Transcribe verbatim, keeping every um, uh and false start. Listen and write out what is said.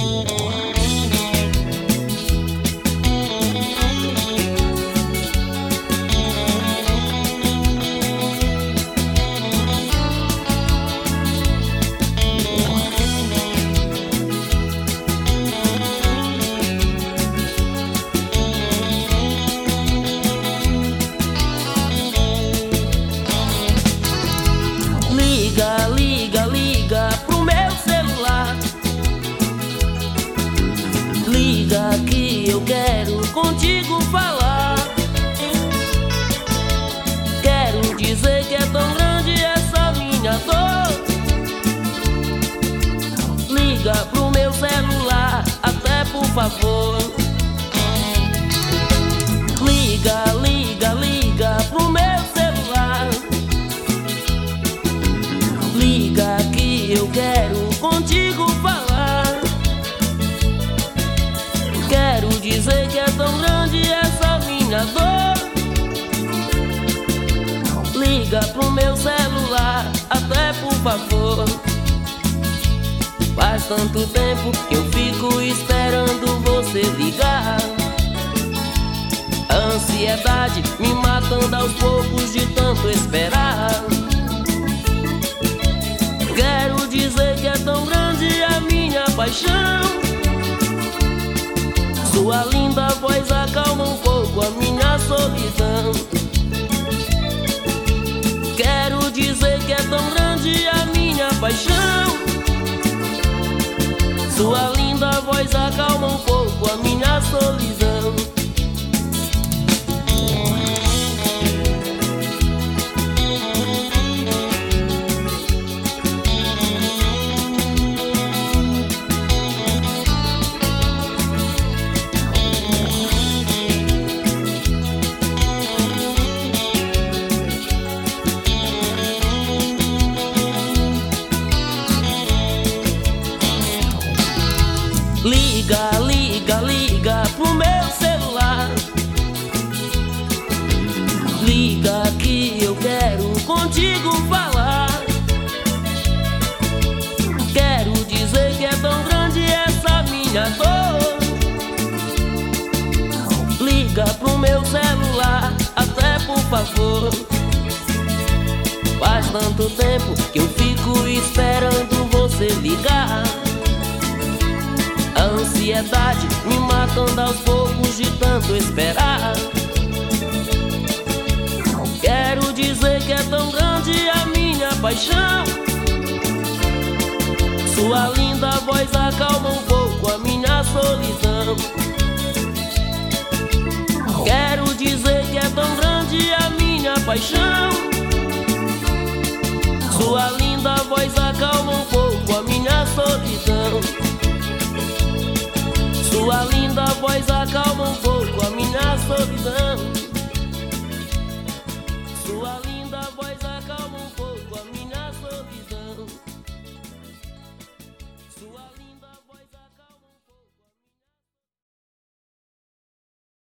Liga, liga, liga pro meu celular. Liga que eu quero contigo falar. Quero dizer que é tão grande essa minha dor. Liga pro meu celular, até por favor. Liga, liga, liga pro meu celular. Liga que eu quero contigo falar. Quero dizer que é tão grande essa minha dor. Liga pro meu celular, até por favor. Faz tanto tempo que eu fico esperando você ligar. A ansiedade me matando aos poucos de tanto esperar. Quero dizer que é tão grande a minha paixão. Sua linda voz acalma um pouco a minha solidão. Quero dizer que é tão grande a minha paixão. Sua linda voz acalma um pouco a minha solidão. Liga, liga, liga pro meu celular. Liga que eu quero contigo falar. Quero dizer que é tão grande essa minha dor. Liga pro meu celular, até por favor. Faz tanto tempo que eu fico esperando você ligar. A ansiedade me matando aos poucos de tanto esperar. Quero dizer que é tão grande a minha paixão. Sua linda voz acalma um pouco a minha solidão. Quero dizer que é tão grande a minha paixão. Sua linda voz acalma um pouco a minha solidão. Sua linda voz acalma um pouco a minha solidão.